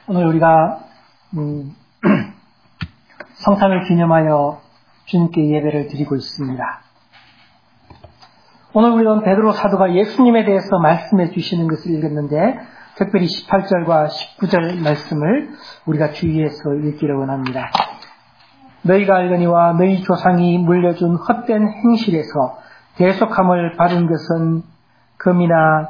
오늘 우리가 성탄을 기념하여 주님께 예배를 드리고 있습니다. 오늘 우리는 베드로 사도가 예수님에 대해서 말씀해 주시는 것을 읽었는데 특별히 18절과 19절 말씀을 우리가 주의해서 읽기를 원합니다. 너희가 알거니와 너희 조상이 물려준 헛된 행실에서 대속함을 받은 것은 금이나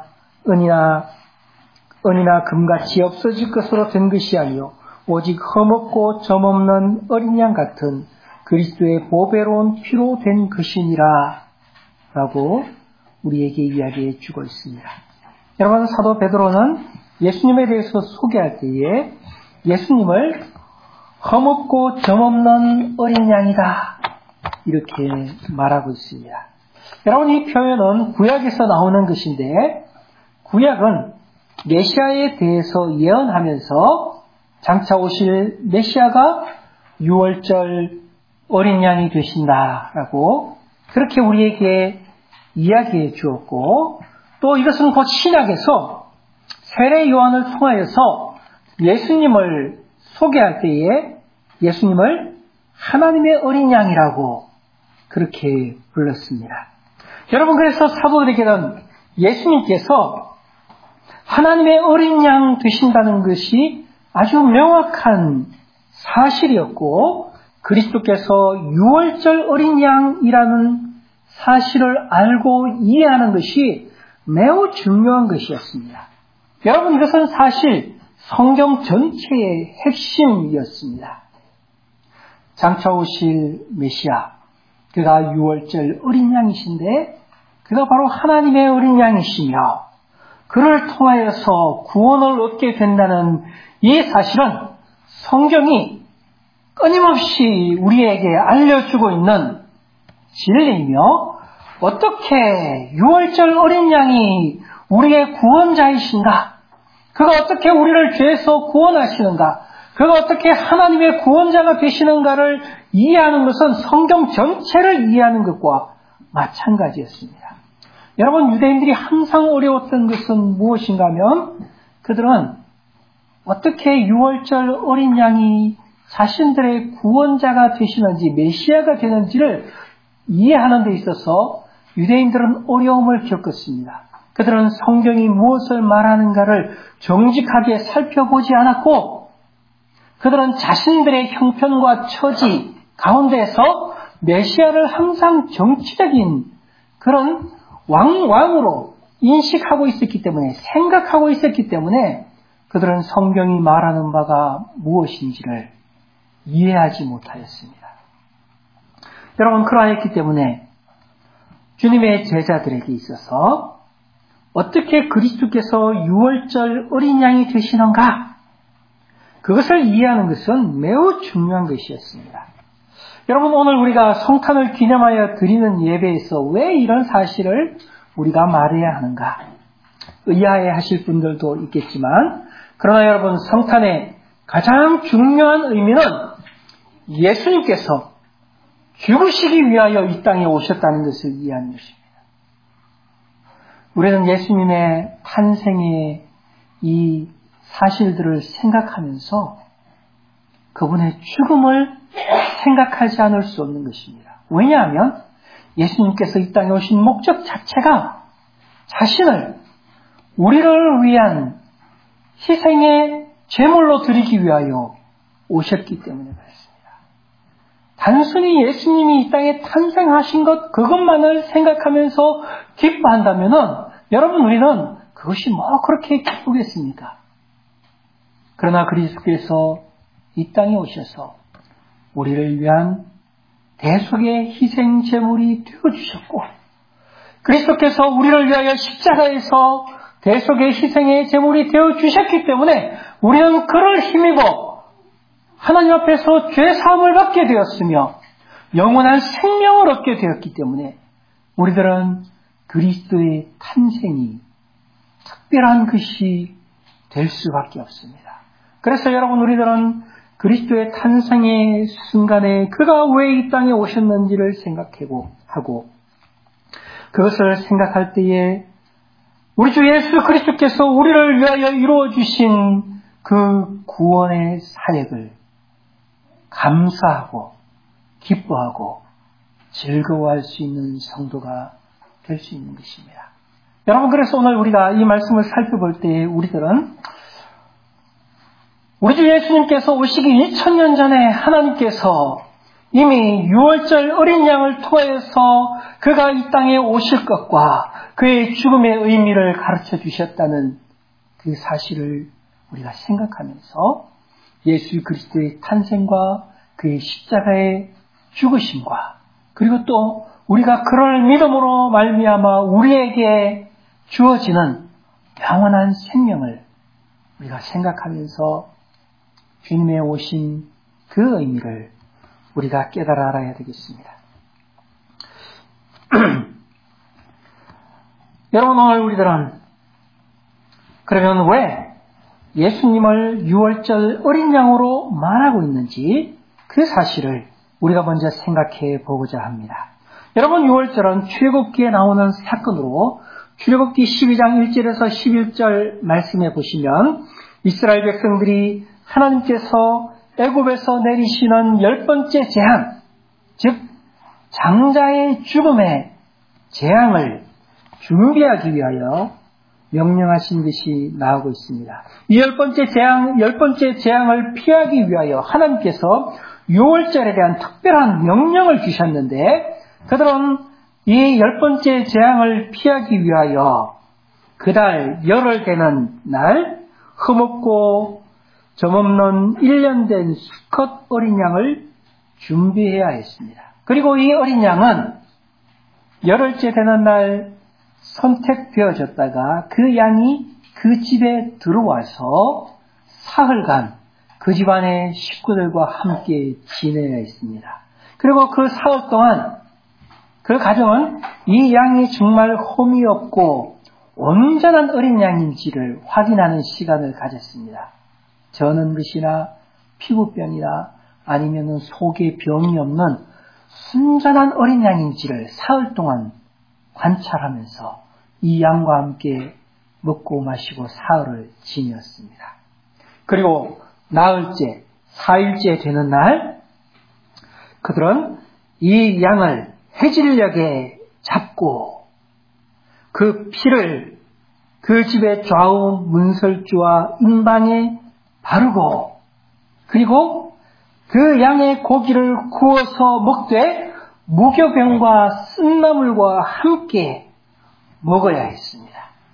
은이나 금같이 없어질 것으로 된 것이 아니요 오직 흠없고 점없는 어린 양 같은 그리스도의 보배로운 피로 된 것이니라 라고 우리에게 이야기해 주고 있습니다. 여러분, 사도 베드로는 예수님에 대해서 소개할 때에 예수님을 흠없고 점없는 어린 양이다 이렇게 말하고 있습니다. 여러분, 이 표현은 구약에서 나오는 것인데 구약은 메시아에 대해서 예언하면서 장차 오실 메시아가 6월절 어린 양이 되신다라고 그렇게 우리에게 이야기해 주었고, 또 이것은 곧 신약에서 세례 요한을 통하여서 예수님을 소개할 때에 예수님을 하나님의 어린 양이라고 그렇게 불렀습니다. 여러분, 그래서 사도들에게는 예수님께서 하나님의 어린 양 되신다는 것이 아주 명확한 사실이었고, 그리스도께서 6월절 어린 양이라는 사실을 알고 이해하는 것이 매우 중요한 것이었습니다. 여러분, 이것은 사실 성경 전체의 핵심이었습니다. 장차 오실 메시아, 그가 6월절 어린 양이신데 그가 바로 하나님의 어린 양이시며 그를 통하여서 구원을 얻게 된다는 이 사실은 성경이 끊임없이 우리에게 알려주고 있는 진리이며, 어떻게 6월절 어린 양이 우리의 구원자이신가, 그가 어떻게 우리를 죄에서 구원하시는가, 그가 어떻게 하나님의 구원자가 되시는가를 이해하는 것은 성경 전체를 이해하는 것과 마찬가지였습니다. 여러분, 유대인들이 항상 어려웠던 것은 무엇인가 하면 그들은 어떻게 6월절 어린 양이 자신들의 구원자가 되시는지, 메시아가 되는지를 이해하는 데 있어서 유대인들은 어려움을 겪었습니다. 그들은 성경이 무엇을 말하는가를 정직하게 살펴보지 않았고, 그들은 자신들의 형편과 처지 가운데에서 메시아를 항상 정치적인 그런 왕으로 인식하고 있었기 때문에, 생각하고 있었기 때문에 그들은 성경이 말하는 바가 무엇인지를 이해하지 못하였습니다. 여러분, 그러했기 때문에 주님의 제자들에게 있어서 어떻게 그리스도께서 6월절 어린 양이 되시는가, 그것을 이해하는 것은 매우 중요한 것이었습니다. 여러분, 오늘 우리가 성탄을 기념하여 드리는 예배에서 왜 이런 사실을 우리가 말해야 하는가, 의아해 하실 분들도 있겠지만, 그러나 여러분, 성탄의 가장 중요한 의미는 예수님께서 죽으시기 위하여 이 땅에 오셨다는 것을 이해하는 것입니다. 우리는 예수님의 탄생의 이 사실들을 생각하면서 그분의 죽음을 생각하지 않을 수 없는 것입니다. 왜냐하면 예수님께서 이 땅에 오신 목적 자체가 자신을 우리를 위한 희생의 제물로 드리기 위하여 오셨기 때문에 그렇습니다. 단순히 예수님이 이 땅에 탄생하신 것 그것만을 생각하면서 기뻐한다면 여러분, 우리는 그것이 뭐 그렇게 기쁘겠습니까? 그러나 그리스도께서 이 땅에 오셔서 우리를 위한 대속의 희생 제물이 되어주셨고, 그리스도께서 우리를 위하여 십자가에서 대속의 희생의 제물이 되어주셨기 때문에 우리는 그를 힘입어 하나님 앞에서 죄사함을 받게 되었으며 영원한 생명을 얻게 되었기 때문에 우리들은 그리스도의 탄생이 특별한 것이 될 수밖에 없습니다. 그래서 여러분, 우리들은 그리스도의 탄생의 순간에 그가 왜 이 땅에 오셨는지를 생각하고 그것을 생각할 때에 우리 주 예수 그리스도께서 우리를 위하여 이루어 주신 그 구원의 사역을 감사하고 기뻐하고 즐거워할 수 있는 성도가 될 수 있는 것입니다. 여러분, 그래서 오늘 우리가 이 말씀을 살펴볼 때 우리들은 우리 주 예수님께서 오시기 2000년 전에 하나님께서 이미 유월절 어린 양을 통해서 그가 이 땅에 오실 것과 그의 죽음의 의미를 가르쳐 주셨다는 그 사실을 우리가 생각하면서 예수 그리스도의 탄생과 그의 십자가의 죽으심과 그리고 또 우리가 그를 믿음으로 말미암아 우리에게 주어지는 영원한 생명을 우리가 생각하면서 주님의 오신 그 의미를 우리가 깨달아 알아야 되겠습니다. 여러분, 오늘 우리들은 그러면 왜 예수님을 유월절 어린 양으로 말하고 있는지 그 사실을 우리가 먼저 생각해 보고자 합니다. 여러분, 유월절은 출애굽기에 나오는 사건으로 출애굽기 12장 1절에서 11절 말씀해 보시면 이스라엘 백성들이 하나님께서 애굽에서 내리시는 10번째 재앙, 즉 장자의 죽음의 재앙을 준비하기 위하여 명령하신 것이 나오고 있습니다. 이 10번째 재앙을 피하기 위하여 하나님께서 유월절에 대한 특별한 명령을 주셨는데 그들은 이 10번째 재앙을 피하기 위하여 그달 열흘 되는 날 흠없고 점없는 1년 된 수컷 어린 양을 준비해야 했습니다. 그리고 이 어린 양은 열흘째 되는 날 선택되어졌다가 그 양이 그 집에 들어와서 사흘간 그 집안의 식구들과 함께 지내야 했습니다. 그리고 그 사흘 동안 그 가정은 이 양이 정말 홈이 없고 온전한 어린 양인지를 확인하는 시간을 가졌습니다. 저는 것이나 피부병이나 아니면 속에 병이 없는 순전한 어린 양인지를 사흘 동안 관찰하면서 이 양과 함께 먹고 마시고 사흘을 지녔습니다. 그리고 나흘째, 4일째 되는 날 그들은 이 양을 해질녘에 잡고 그 피를 그 집의 좌우 문설주와 인방에 바르고 그리고 그 양의 고기를 구워서 먹되 무교병과 쓴나물과 함께 먹어야 했습니다.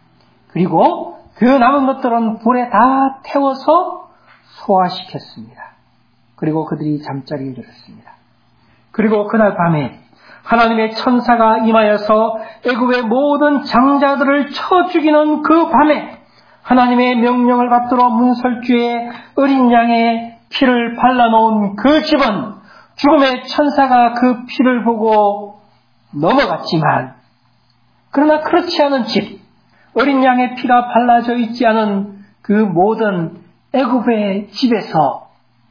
그리고 그 남은 것들은 불에 다 태워서 소화시켰습니다. 그리고 그들이 잠자리에 들었습니다. 그리고 그날 밤에 하나님의 천사가 임하여서 애굽의 모든 장자들을 쳐 죽이는 그 밤에 하나님의 명령을 받들어 문설주에 어린 양의 피를 발라놓은 그 집은 죽음의 천사가 그 피를 보고 넘어갔지만 그러나 그렇지 않은 집, 어린 양의 피가 발라져 있지 않은 그 모든 애굽의 집에서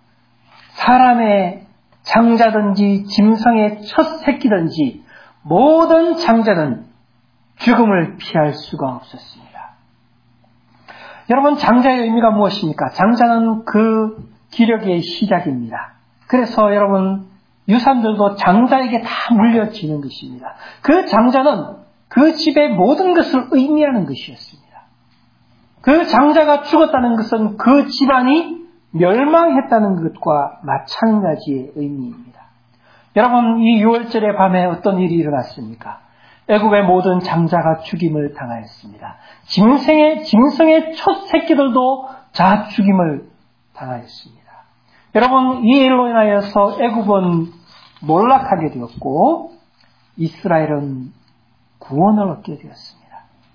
사람의 장자든지 짐승의 첫 새끼든지 모든 장자는 죽음을 피할 수가 없었습니다. 여러분, 장자의 의미가 무엇입니까? 장자는 그 기력의 시작입니다. 그래서 여러분, 유산들도 장자에게 다 물려지는 것입니다. 그 장자는 그 집의 모든 것을 의미하는 것이었습니다. 그 장자가 죽었다는 것은 그 집안이 멸망했다는 것과 마찬가지의 의미입니다. 여러분, 이 유월절의 밤에 어떤 일이 일어났습니까? 애굽의 모든 장자가 죽임을 당하였습니다. 짐승의 첫 새끼들도 다 죽임을 당하였습니다. 여러분, 이 일로 인하여서 애굽은 몰락하게 되었고 이스라엘은 구원을 얻게 되었습니다.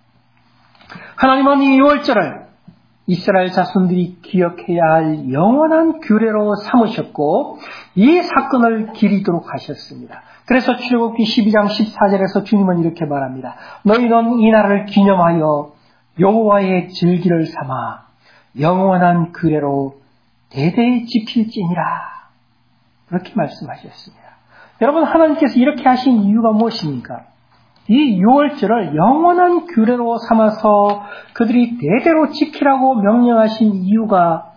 하나님은 이 유월절을 이스라엘 자손들이 기억해야 할 영원한 규례로 삼으셨고 이 사건을 기리도록 하셨습니다. 그래서 출애굽기 12장 14절에서 주님은 이렇게 말합니다. 너희는 이 날을 기념하여 여호와의 절기를 삼아 영원한 규례로 대대히 지킬지니라. 그렇게 말씀하셨습니다. 여러분, 하나님께서 이렇게 하신 이유가 무엇입니까? 이 유월절을 영원한 규례로 삼아서 그들이 대대로 지키라고 명령하신 이유가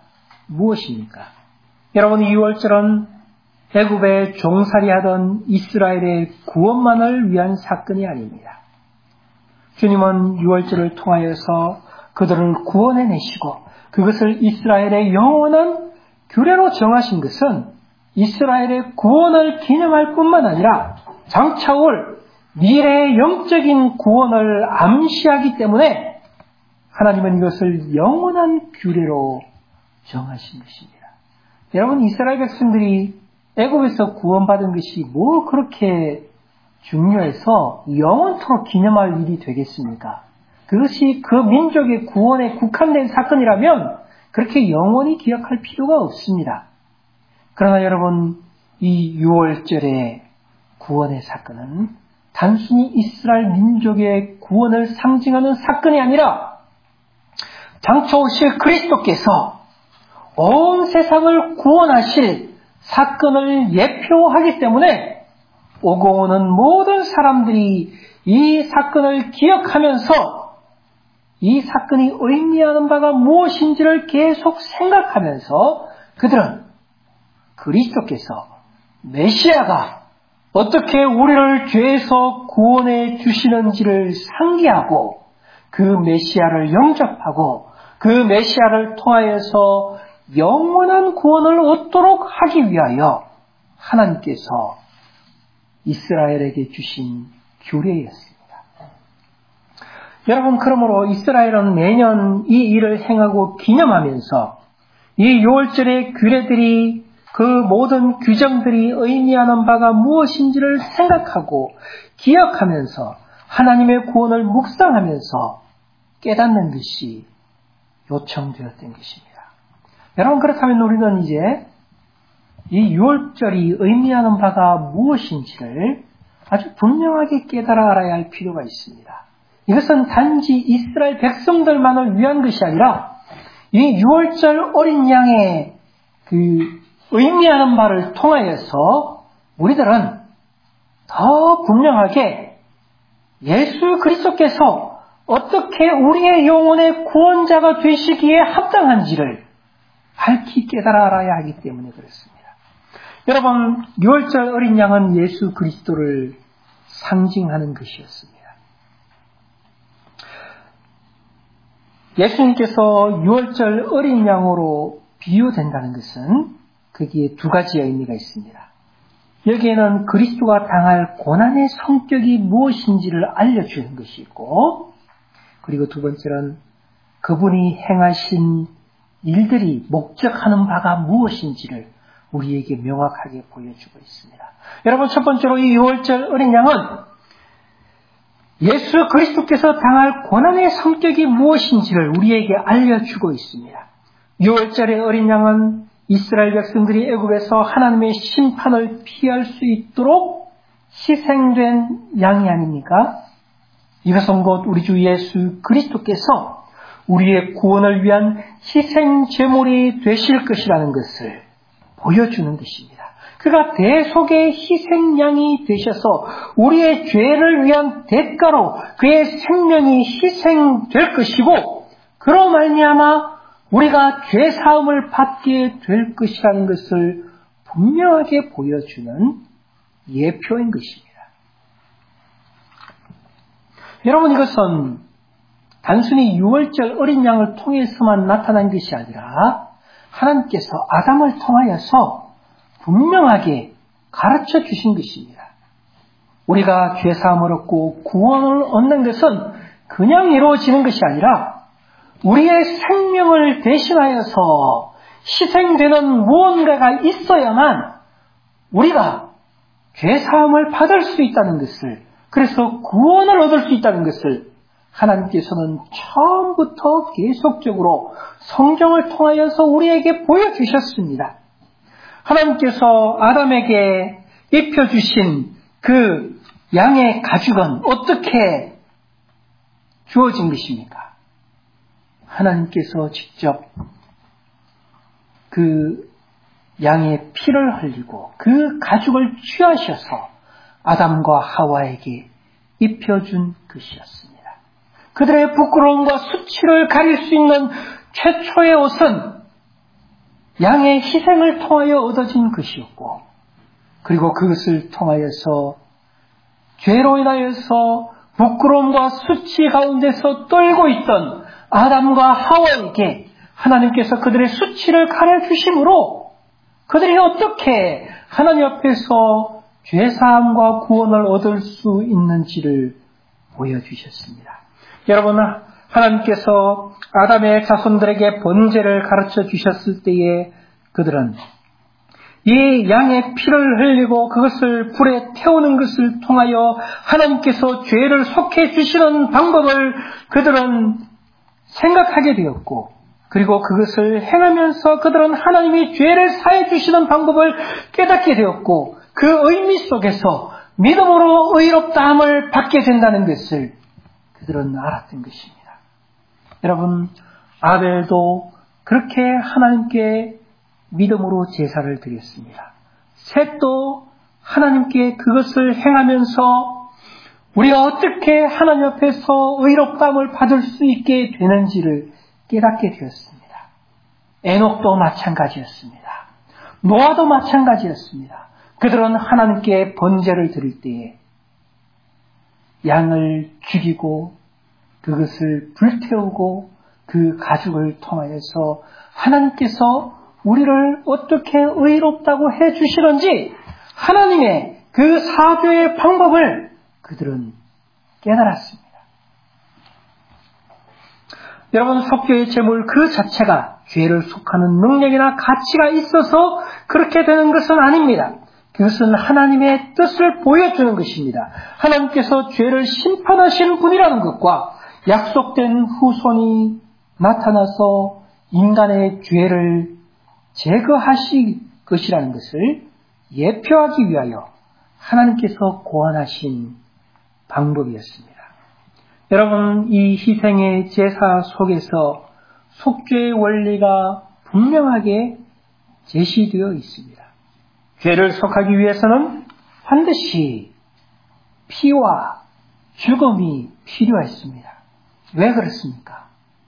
무엇입니까? 여러분, 이 유월절은 애굽에 종살이하던 이스라엘의 구원만을 위한 사건이 아닙니다. 주님은 유월절을 통하여서 그들을 구원해내시고 그것을 이스라엘의 영원한 규례로 정하신 것은 이스라엘의 구원을 기념할 뿐만 아니라 장차올 미래의 영적인 구원을 암시하기 때문에 하나님은 이것을 영원한 규례로 정하신 것입니다. 여러분, 이스라엘 백성들이 애굽에서 구원받은 것이 뭐 그렇게 중요해서 영원토록 기념할 일이 되겠습니까? 그것이 그 민족의 구원에 국한된 사건이라면 그렇게 영원히 기억할 필요가 없습니다. 그러나 여러분, 이 유월절의 구원의 사건은 단순히 이스라엘 민족의 구원을 상징하는 사건이 아니라 장차 오실 그리스도께서 온 세상을 구원하실 사건을 예표하기 때문에 오고 오는 모든 사람들이 이 사건을 기억하면서 이 사건이 의미하는 바가 무엇인지를 계속 생각하면서 그들은 그리스도께서 메시아가 어떻게 우리를 죄에서 구원해 주시는지를 상기하고 그 메시아를 영접하고 그 메시아를 통하여서 영원한 구원을 얻도록 하기 위하여 하나님께서 이스라엘에게 주신 규례였습니다. 여러분, 그러므로 이스라엘은 매년 이 일을 행하고 기념하면서 이 유월절의 규례들이 그 모든 규정들이 의미하는 바가 무엇인지를 생각하고 기억하면서 하나님의 구원을 묵상하면서 깨닫는 것이 요청되었던 것입니다. 여러분, 그렇다면 우리는 이제 이 유월절이 의미하는 바가 무엇인지를 아주 분명하게 깨달아 알아야 할 필요가 있습니다. 이것은 단지 이스라엘 백성들만을 위한 것이 아니라 이 유월절 어린 양의 그 의미하는 바를 통하여서 우리들은 더 분명하게 예수 그리스도께서 어떻게 우리의 영혼의 구원자가 되시기에 합당한지를 밝히 깨달아 알아야 하기 때문에 그렇습니다. 여러분, 유월절 어린 양은 예수 그리스도를 상징하는 것이었습니다. 예수님께서 유월절 어린 양으로 비유된다는 것은 거기에 두 가지의 의미가 있습니다. 여기에는 그리스도가 당할 고난의 성격이 무엇인지를 알려주는 것이 있고, 그리고 두 번째는 그분이 행하신 일들이 목적하는 바가 무엇인지를 우리에게 명확하게 보여주고 있습니다. 여러분, 첫 번째로 이 유월절 어린 양은 예수 그리스도께서 당할 고난의 성격이 무엇인지를 우리에게 알려주고 있습니다. 유월절의 어린 양은 이스라엘 백성들이 애굽에서 하나님의 심판을 피할 수 있도록 희생된 양이 아닙니까? 이것은 곧 우리 주 예수 그리스도께서 우리의 구원을 위한 희생 제물이 되실 것이라는 것을 보여주는 것입니다. 그가 대속의 희생양이 되셔서 우리의 죄를 위한 대가로 그의 생명이 희생될 것이고, 그로 말미암아 우리가 죄 사함을 받게 될 것이라는 것을 분명하게 보여주는 예표인 것입니다. 여러분, 이것은 단순히 유월절 어린 양을 통해서만 나타난 것이 아니라 하나님께서 아담을 통하여서 분명하게 가르쳐 주신 것입니다. 우리가 죄 사함을 얻고 구원을 얻는 것은 그냥 이루어지는 것이 아니라 우리의 생명을 대신하여서 희생되는 무언가가 있어야만 우리가 죄 사함을 받을 수 있다는 것을, 그래서 구원을 얻을 수 있다는 것을 하나님께서는 처음부터 계속적으로 성경을 통하여서 우리에게 보여주셨습니다. 하나님께서 아담에게 입혀주신 그 양의 가죽은 어떻게 주어진 것입니까? 하나님께서 직접 그 양의 피를 흘리고 그 가죽을 취하셔서 아담과 하와에게 입혀준 것이었습니다. 그들의 부끄러움과 수치를 가릴 수 있는 최초의 옷은 양의 희생을 통하여 얻어진 것이었고, 그리고 그것을 통하여서 죄로 인하여서 부끄러움과 수치 가운데서 떨고 있던 아담과 하와에게 하나님께서 그들의 수치를 가려주심으로 그들이 어떻게 하나님 앞에서 죄사함과 구원을 얻을 수 있는지를 보여주셨습니다. 여러분, 하나님께서 아담의 자손들에게 번제를 가르쳐 주셨을 때에 그들은 이 양의 피를 흘리고 그것을 불에 태우는 것을 통하여 하나님께서 죄를 속해 주시는 방법을 그들은 생각하게 되었고, 그리고 그것을 행하면서 그들은 하나님이 죄를 사해 주시는 방법을 깨닫게 되었고, 그 의미 속에서 믿음으로 의롭다함을 받게 된다는 것을 그들은 알았던 것입니다. 여러분, 아벨도 그렇게 하나님께 믿음으로 제사를 드렸습니다. 셋도 하나님께 그것을 행하면서 우리가 어떻게 하나님 앞에서 의롭다함을 받을 수 있게 되는지를 깨닫게 되었습니다. 에녹도 마찬가지였습니다. 노아도 마찬가지였습니다. 그들은 하나님께 번제를 드릴 때에 양을 죽이고 그것을 불태우고 그 가죽을 통하여서 하나님께서 우리를 어떻게 의롭다고 해주시는지 하나님의 그 사죄의 방법을 그들은 깨달았습니다. 여러분, 속죄의 제물 그 자체가 죄를 속하는 능력이나 가치가 있어서 그렇게 되는 것은 아닙니다. 그것은 하나님의 뜻을 보여주는 것입니다. 하나님께서 죄를 심판하시는 분이라는 것과 약속된 후손이 나타나서 인간의 죄를 제거하실 것이라는 것을 예표하기 위하여 하나님께서 고안하신 방법이었습니다. 여러분, 이 희생의 제사 속에서 속죄의 원리가 분명하게 제시되어 있습니다. 죄를 속하기 위해서는 반드시 피와 죽음이 필요했습니다. 왜 그렇습니까?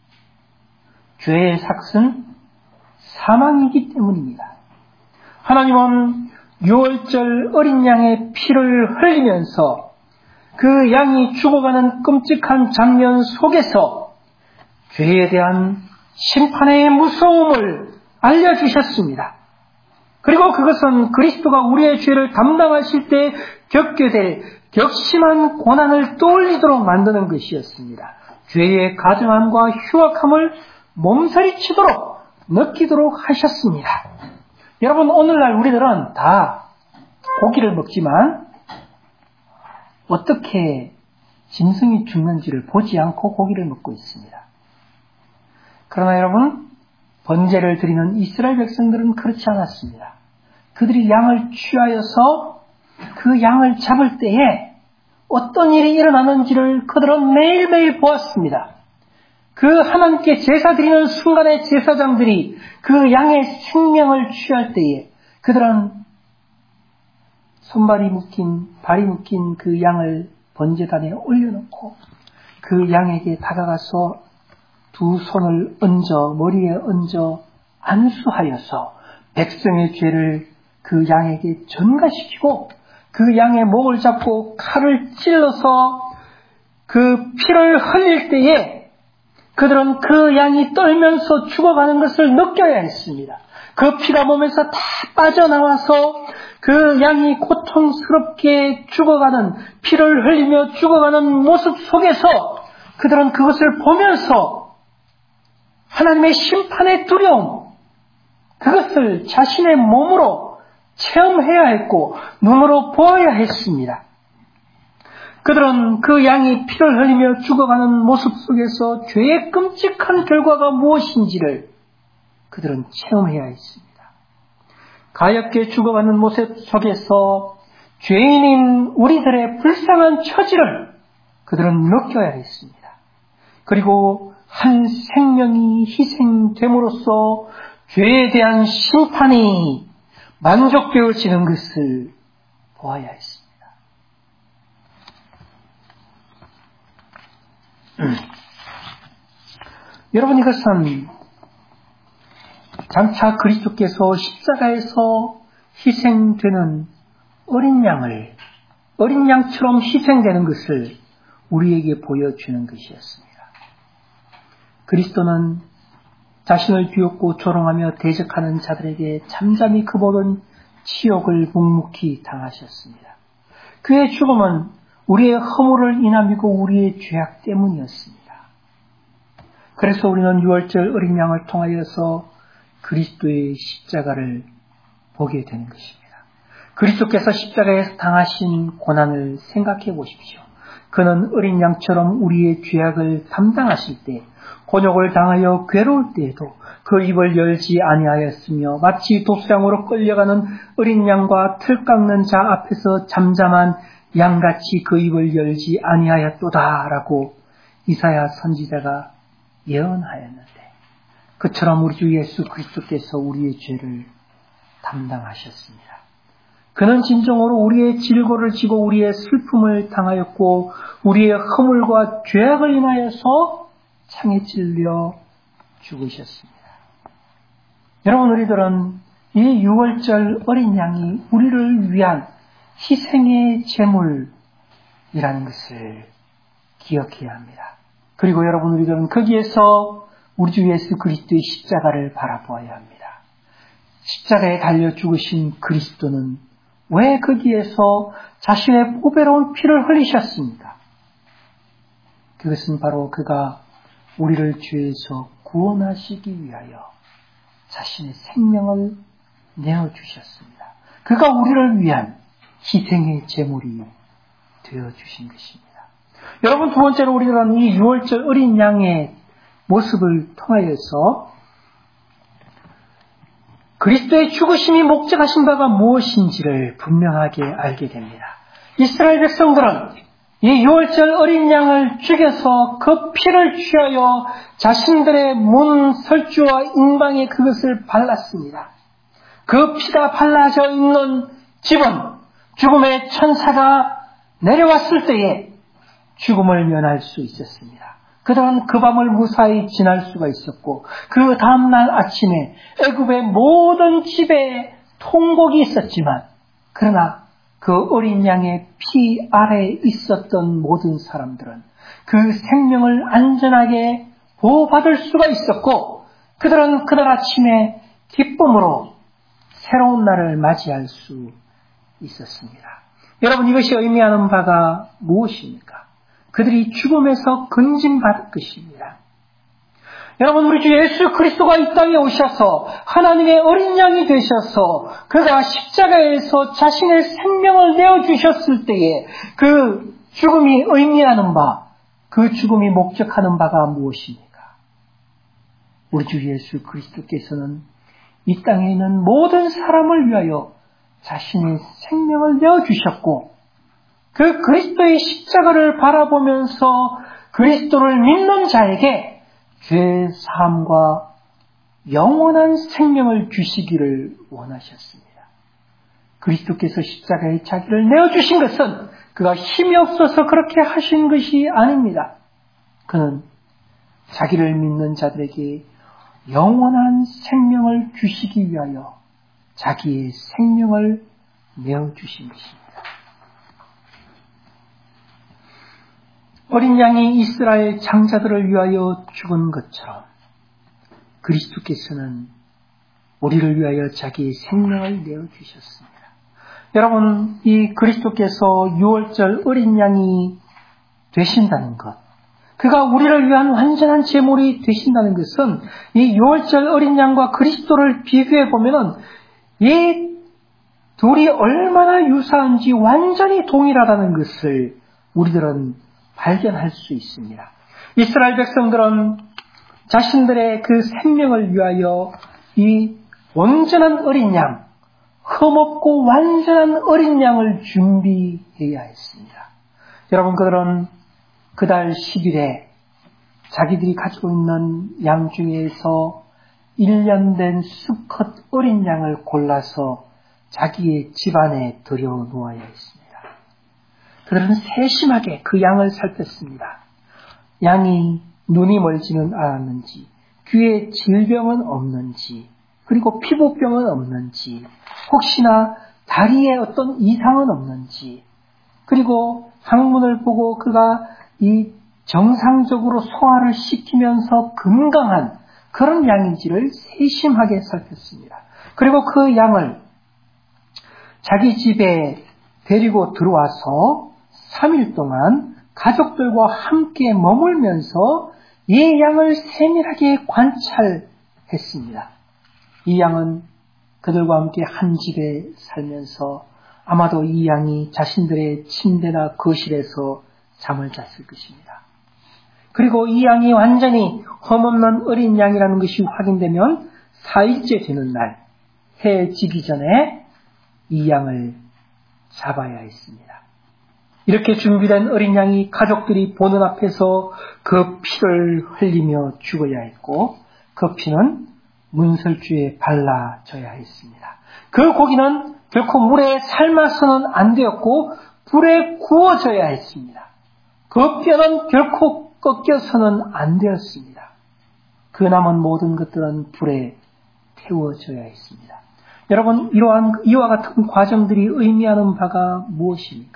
죄의 삭은 사망이기 때문입니다. 하나님은 유월절 어린 양의 피를 흘리면서 그 양이 죽어가는 끔찍한 장면 속에서 죄에 대한 심판의 무서움을 알려주셨습니다. 그리고 그것은 그리스도가 우리의 죄를 담당하실 때 겪게 될 격심한 고난을 떠올리도록 만드는 것이었습니다. 죄의 가증함과 흉악함을 몸서리치도록 느끼도록 하셨습니다. 여러분, 오늘날 우리들은 다 고기를 먹지만 어떻게 짐승이 죽는지를 보지 않고 고기를 먹고 있습니다. 그러나 여러분, 번제를 드리는 이스라엘 백성들은 그렇지 않았습니다. 그들이 양을 취하여서 그 양을 잡을 때에 어떤 일이 일어나는지를 그들은 매일매일 보았습니다. 그 하나님께 제사 드리는 순간에 제사장들이 그 양의 생명을 취할 때에 그들은 손발이 묶인, 발이 묶인 그 양을 번제단에 올려놓고 그 양에게 다가가서 두 손을 얹어 머리에 얹어 안수하여서 백성의 죄를 그 양에게 전가시키고 그 양의 목을 잡고 칼을 찔러서 그 피를 흘릴 때에 그들은 그 양이 떨면서 죽어가는 것을 느껴야 했습니다. 그 피가 몸에서 다 빠져나와서 그 양이 고통스럽게 죽어가는, 피를 흘리며 죽어가는 모습 속에서 그들은 그것을 보면서 하나님의 심판의 두려움, 그것을 자신의 몸으로 체험해야 했고 눈으로 보아야 했습니다. 그들은 그 양이 피를 흘리며 죽어가는 모습 속에서 죄의 끔찍한 결과가 무엇인지를 그들은 체험해야 했습니다. 가엾게 죽어가는 모습 속에서 죄인인 우리들의 불쌍한 처지를 그들은 느껴야 했습니다. 그리고 한 생명이 희생됨으로써 죄에 대한 심판이 만족되어지는 것을 보아야 했습니다. 여러분, 이것은 장차 그리스도께서 십자가에서 희생되는 어린 양처럼 희생되는 것을 우리에게 보여주는 것이었습니다. 그리스도는 자신을 비웃고 조롱하며 대적하는 자들에게 잠잠히 그 모든 치욕을 묵묵히 당하셨습니다. 그의 죽음은 우리의 허물을 인함이고 우리의 죄악 때문이었습니다. 그래서 우리는 유월절 어린 양을 통하여서 그리스도의 십자가를 보게 되는 것입니다. 그리스도께서 십자가에서 당하신 고난을 생각해 보십시오. 그는 어린 양처럼 우리의 죄악을 담당하실 때, 곤욕을 당하여 괴로울 때에도 그 입을 열지 아니하였으며 마치 독수양으로 끌려가는 어린 양과 틀 깎는 자 앞에서 잠잠한 양같이 그 입을 열지 아니하였도다라고 이사야 선지자가 예언하였는데, 그처럼 우리 주 예수 그리스도께서 우리의 죄를 담당하셨습니다. 그는 진정으로 우리의 질고를 지고 우리의 슬픔을 당하였고 우리의 허물과 죄악을 인하여서 창에 찔려 죽으셨습니다. 여러분, 우리들은 이 유월절 어린 양이 우리를 위한 희생의 제물이라는 것을 기억해야 합니다. 그리고 여러분, 우리들은 거기에서 우리 주 예수 그리스도의 십자가를 바라보아야 합니다. 십자가에 달려 죽으신 그리스도는 왜 거기에서 자신의 보배로운 피를 흘리셨습니까? 그것은 바로 그가 우리를 죄에서 구원하시기 위하여 자신의 생명을 내어주셨습니다. 그가 우리를 위한 희생의 제물이 되어주신 것입니다. 여러분, 두 번째로 우리는 이 유월절 어린 양의 모습을 통하여서 그리스도의 죽으심이 목적하신 바가 무엇인지를 분명하게 알게 됩니다. 이스라엘 백성들은 이 유월절 어린 양을 죽여서 그 피를 취하여 자신들의 문 설주와 인방에 그것을 발랐습니다. 그 피가 발라져 있는 집은 죽음의 천사가 내려왔을 때에 죽음을 면할 수 있었습니다. 그들은 그 밤을 무사히 지날 수가 있었고 그 다음날 아침에 애굽의 모든 집에 통곡이 있었지만, 그러나 그 어린 양의 피 아래에 있었던 모든 사람들은 그 생명을 안전하게 보호받을 수가 있었고, 그들은 그날 아침에 기쁨으로 새로운 날을 맞이할 수 있었습니다. 여러분, 이것이 의미하는 바가 무엇입니까? 그들이 죽음에서 건진받을 것입니다. 여러분, 우리 주 예수 그리스도가 이 땅에 오셔서 하나님의 어린 양이 되셔서 그가 십자가에서 자신의 생명을 내어주셨을 때에 그 죽음이 의미하는 바, 그 죽음이 목적하는 바가 무엇입니까? 우리 주 예수 그리스도께서는 이 땅에 있는 모든 사람을 위하여 자신의 생명을 내어주셨고, 그 그리스도의 십자가를 바라보면서 그리스도를 믿는 자에게 죄 사함과 영원한 생명을 주시기를 원하셨습니다. 그리스도께서 십자가에 자기를 내어주신 것은 그가 힘이 없어서 그렇게 하신 것이 아닙니다. 그는 자기를 믿는 자들에게 영원한 생명을 주시기 위하여 자기의 생명을 내어주신 것입니다. 어린 양이 이스라엘 장자들을 위하여 죽은 것처럼 그리스도께서는 우리를 위하여 자기의 생명을 내어주셨습니다. 여러분, 이 그리스도께서 유월절 어린 양이 되신다는 것, 그가 우리를 위한 완전한 제물이 되신다는 것은 이 유월절 어린 양과 그리스도를 비교해 보면 이 둘이 얼마나 유사한지 완전히 동일하다는 것을 우리들은 발견할 수 있습니다. 이스라엘 백성들은 자신들의 그 생명을 위하여 이 온전한 어린 양, 흠없고 완전한 어린 양을 준비해야 했습니다. 여러분, 그들은 그달 10일에 자기들이 가지고 있는 양 중에서 1년 된 수컷 어린 양을 골라서 자기의 집안에 들여놓아야 했습니다. 그들은 세심하게 그 양을 살폈습니다. 양이 눈이 멀지는 않았는지, 귀에 질병은 없는지, 그리고 피부병은 없는지, 혹시나 다리에 어떤 이상은 없는지, 그리고 항문을 보고 그가 이 정상적으로 소화를 시키면서 건강한 그런 양인지를 세심하게 살폈습니다. 그리고 그 양을 자기 집에 데리고 들어와서 3일 동안 가족들과 함께 머물면서 이 양을 세밀하게 관찰했습니다. 이 양은 그들과 함께 한 집에 살면서 아마도 이 양이 자신들의 침대나 거실에서 잠을 잤을 것입니다. 그리고 이 양이 완전히 흠없는 어린 양이라는 것이 확인되면 4일째 되는 날, 해 지기 전에 이 양을 잡아야 했습니다. 이렇게 준비된 어린 양이 가족들이 보는 앞에서 그 피를 흘리며 죽어야 했고, 그 피는 문설주에 발라져야 했습니다. 그 고기는 결코 물에 삶아서는 안 되었고 불에 구워져야 했습니다. 그 뼈는 결코 꺾여서는 안 되었습니다. 그 남은 모든 것들은 불에 태워져야 했습니다. 여러분, 이와 같은 과정들이 의미하는 바가 무엇입니까?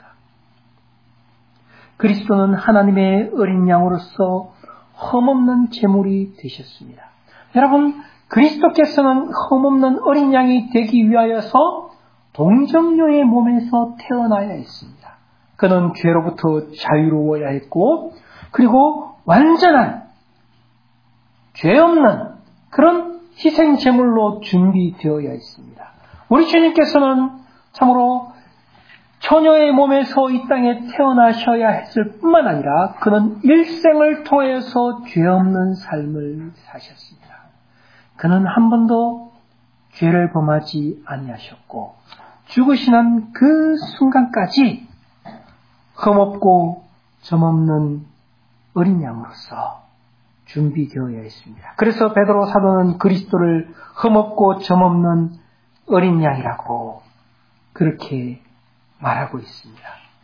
그리스도는 하나님의 어린 양으로서 흠없는 제물이 되셨습니다. 여러분, 그리스도께서는 흠없는 어린 양이 되기 위하여서 동정녀의 몸에서 태어나야 했습니다. 그는 죄로부터 자유로워야 했고, 그리고 완전한 죄 없는 그런 희생 제물로 준비되어야 했습니다. 우리 주님께서는 참으로 처녀의 몸에서 이 땅에 태어나셔야 했을 뿐만 아니라 그는 일생을 통해서 죄 없는 삶을 사셨습니다. 그는 한 번도 죄를 범하지 아니하셨고 죽으시는 그 순간까지 흠없고 점없는 어린 양으로서 준비되어야 했습니다. 그래서 베드로 사도는 그리스도를 흠없고 점없는 어린 양이라고 그렇게 말하고 있습니다.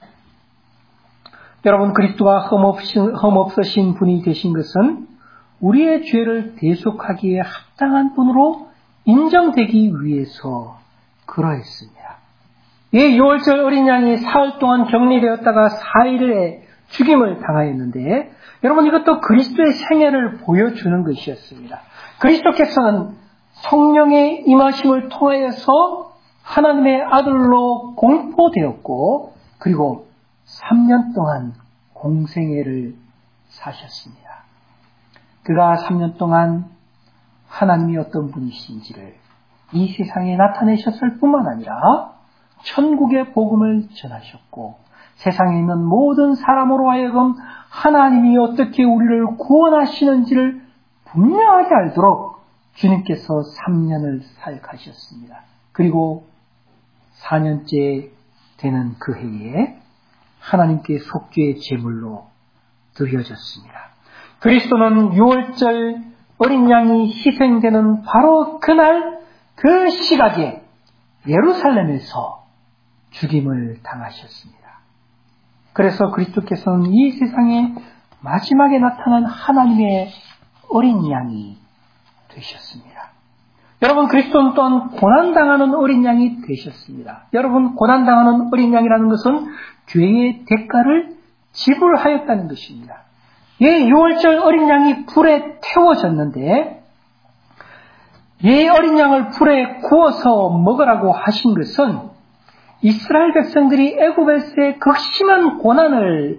여러분, 그리스도가 흠없으신 분이 되신 것은 우리의 죄를 대속하기에 합당한 분으로 인정되기 위해서 그러했습니다. 이 6월절 어린 양이 사흘 동안 격리되었다가 4일에 죽임을 당하였는데, 여러분, 이것도 그리스도의 생애를 보여주는 것이었습니다. 그리스도께서는 성령의 임하심을 통하여서 하나님의 아들로 공포되었고, 그리고 3년 동안 공생애를 사셨습니다. 그가 3년 동안 하나님이 어떤 분이신지를 이 세상에 나타내셨을 뿐만 아니라 천국의 복음을 전하셨고, 세상에 있는 모든 사람으로 하여금 하나님이 어떻게 우리를 구원하시는지를 분명하게 알도록 주님께서 3년을 사역하셨습니다. 그리고 4년째 되는 그 해에 하나님께 속죄의 제물로 드려졌습니다. 그리스도는 6월절 어린 양이 희생되는 바로 그날 그 시각에 예루살렘에서 죽임을 당하셨습니다. 그래서 그리스도께서는 이 세상에 마지막에 나타난 하나님의 어린 양이 되셨습니다. 여러분, 그리스도는 또한 고난당하는 어린 양이 되셨습니다. 여러분, 고난당하는 어린 양이라는 것은 죄의 대가를 지불하였다는 것입니다. 예, 6월절 어린 양이 불에 태워졌는데, 이 어린 양을 불에 구워서 먹으라고 하신 것은 이스라엘 백성들이 애굽에서의 극심한 고난을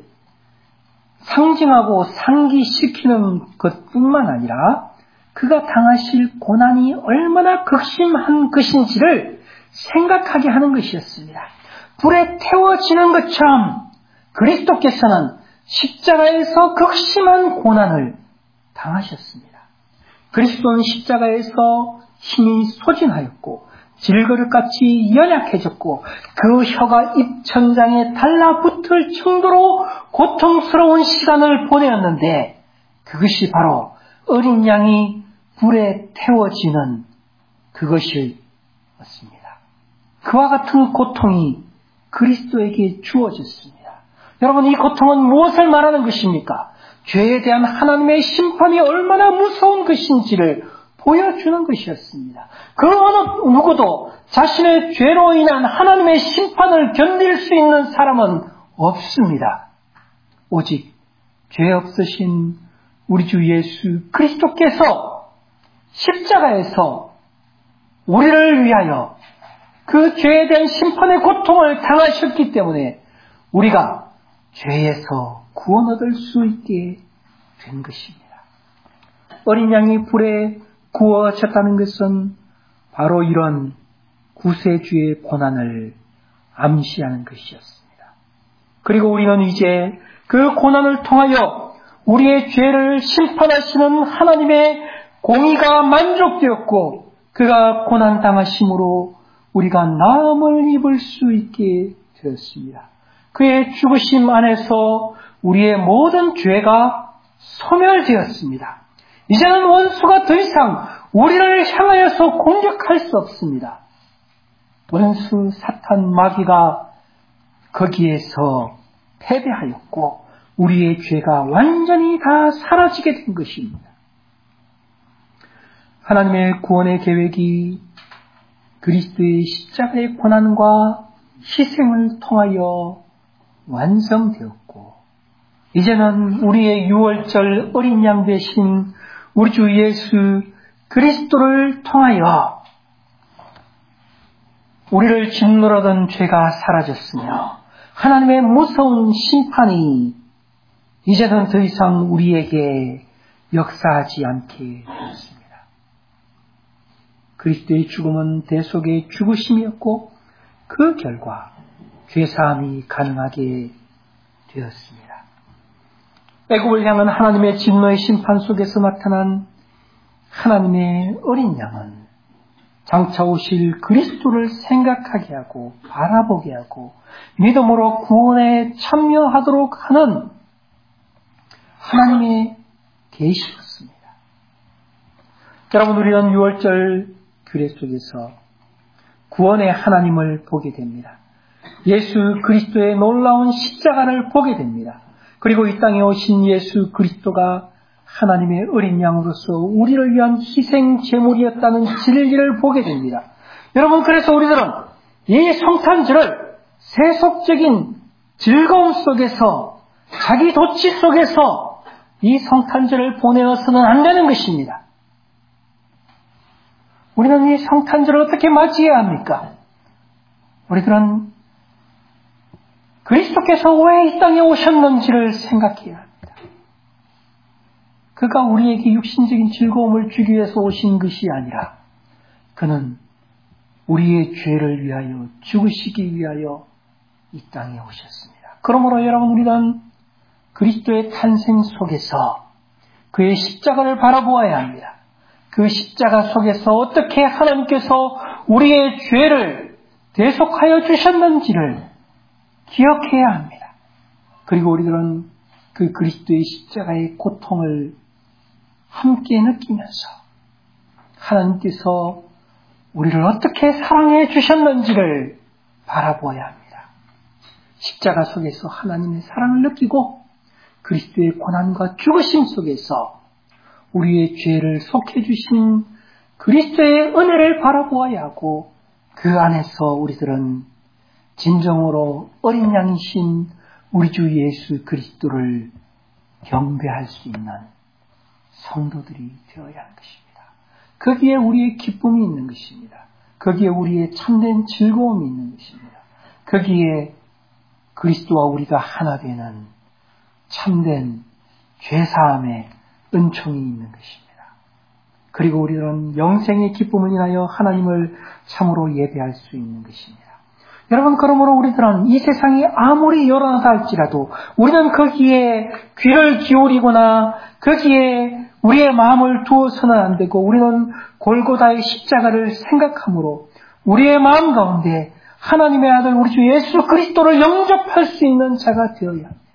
상징하고 상기시키는 것뿐만 아니라 그가 당하실 고난이 얼마나 극심한 것인지를 생각하게 하는 것이었습니다. 불에 태워지는 것처럼 그리스도께서는 십자가에서 극심한 고난을 당하셨습니다. 그리스도는 십자가에서 힘이 소진하였고 질그릇같이 연약해졌고 그 혀가 입천장에 달라붙을 정도로 고통스러운 시간을 보내었는데, 그것이 바로 어린 양이 불에 태워지는 그것이었습니다. 그와 같은 고통이 그리스도에게 주어졌습니다. 여러분, 이 고통은 무엇을 말하는 것입니까? 죄에 대한 하나님의 심판이 얼마나 무서운 것인지를 보여주는 것이었습니다. 그 어느 누구도 자신의 죄로 인한 하나님의 심판을 견딜 수 있는 사람은 없습니다. 오직 죄 없으신 우리 주 예수 그리스도께서 십자가에서 우리를 위하여 그 죄에 대한 심판의 고통을 당하셨기 때문에 우리가 죄에서 구원 얻을 수 있게 된 것입니다. 어린 양이 불에 구워졌다는 것은 바로 이런 구세주의 고난을 암시하는 것이었습니다. 그리고 우리는 이제 그 고난을 통하여 우리의 죄를 심판하시는 하나님의 공의가 만족되었고 그가 고난당하심으로 우리가 나음을 입을 수 있게 되었습니다. 그의 죽으심 안에서 우리의 모든 죄가 소멸되었습니다. 이제는 원수가 더 이상 우리를 향하여서 공격할 수 없습니다. 원수 사탄 마귀가 거기에서 패배하였고 우리의 죄가 완전히 다 사라지게 된 것입니다. 하나님의 구원의 계획이 그리스도의 십자가의 고난과 희생을 통하여 완성되었고 이제는 우리의 유월절 어린 양 되신 우리 주 예수 그리스도를 통하여 우리를 짓누르던 죄가 사라졌으며 하나님의 무서운 심판이 이제는 더 이상 우리에게 역사하지 않게 되었습니다. 그리스도의 죽음은 대속의 죽으심이었고 그 결과 죄사함이 가능하게 되었습니다. 애굽을 향한 하나님의 진노의 심판 속에서 나타난 하나님의 어린 양은 장차 오실 그리스도를 생각하게 하고 바라보게 하고 믿음으로 구원에 참여하도록 하는 하나님의 계시였습니다. 여러분, 우리는 6월절 규례 속에서 구원의 하나님을 보게 됩니다. 예수 그리스도의 놀라운 십자가를 보게 됩니다. 그리고 이 땅에 오신 예수 그리스도가 하나님의 어린 양으로서 우리를 위한 희생 제물이었다는 진리를 보게 됩니다. 여러분, 그래서 우리들은 이 성탄절을 세속적인 즐거움 속에서 자기 도취 속에서 이 성탄절을 보내어서는 안 되는 것입니다. 우리는 이 성탄절을 어떻게 맞이해야 합니까? 우리들은 그리스도께서 왜 이 땅에 오셨는지를 생각해야 합니다. 그가 우리에게 육신적인 즐거움을 주기 위해서 오신 것이 아니라 그는 우리의 죄를 위하여 죽으시기 위하여 이 땅에 오셨습니다. 그러므로 여러분, 우리는 그리스도의 탄생 속에서 그의 십자가를 바라보아야 합니다. 그 십자가 속에서 어떻게 하나님께서 우리의 죄를 대속하여 주셨는지를 기억해야 합니다. 그리고 우리들은 그 그리스도의 십자가의 고통을 함께 느끼면서 하나님께서 우리를 어떻게 사랑해 주셨는지를 바라보아야 합니다. 십자가 속에서 하나님의 사랑을 느끼고 그리스도의 고난과 죽으심 속에서 우리의 죄를 속해 주신 그리스도의 은혜를 바라보아야 하고 그 안에서 우리들은 진정으로 어린 양이신 우리 주 예수 그리스도를 경배할 수 있는 성도들이 되어야 하는 것입니다. 거기에 우리의 기쁨이 있는 것입니다. 거기에 우리의 참된 즐거움이 있는 것입니다. 거기에 그리스도와 우리가 하나 되는 참된 죄사함의 은총이 있는 것입니다. 그리고 우리는 영생의 기쁨을 인하여 하나님을 참으로 예배할 수 있는 것입니다. 여러분, 그러므로 우리들은 이 세상이 아무리 요란하다 할지라도 우리는 거기에 귀를 기울이거나 거기에 우리의 마음을 두어서는 안 되고 우리는 골고다의 십자가를 생각함으로 우리의 마음 가운데 하나님의 아들 우리 주 예수 그리스도를 영접할 수 있는 자가 되어야 합니다.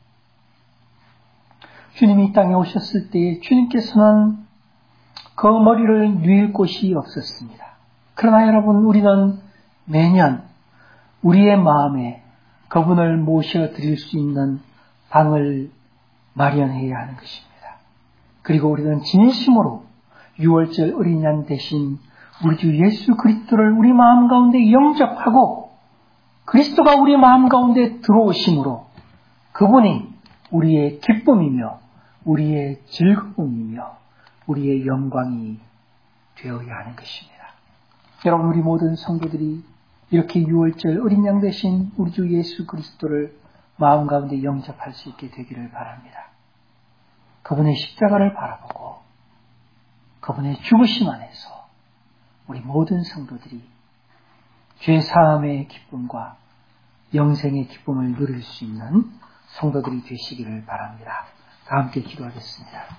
주님이 이 땅에 오셨을 때 주님께서는 그 머리를 누일 곳이 없었습니다. 그러나 여러분, 우리는 매년 우리의 마음에 그분을 모셔드릴 수 있는 방을 마련해야 하는 것입니다. 그리고 우리는 진심으로 6월절 어린 양 대신 우리 주 예수 그리스도를 우리 마음 가운데 영접하고 그리스도가 우리 마음 가운데 들어오심으로 그분이 우리의 기쁨이며 우리의 즐거움이며 우리의 영광이 되어야 하는 것입니다. 여러분, 우리 모든 성도들이 이렇게 6월절 어린 양 대신 우리 주 예수 그리스도를 마음 가운데 영접할 수 있게 되기를 바랍니다. 그분의 십자가를 바라보고 그분의 죽으심 안에서 우리 모든 성도들이 죄 사함의 기쁨과 영생의 기쁨을 누릴 수 있는 성도들이 되시기를 바랍니다. 다 함께 기도하겠습니다.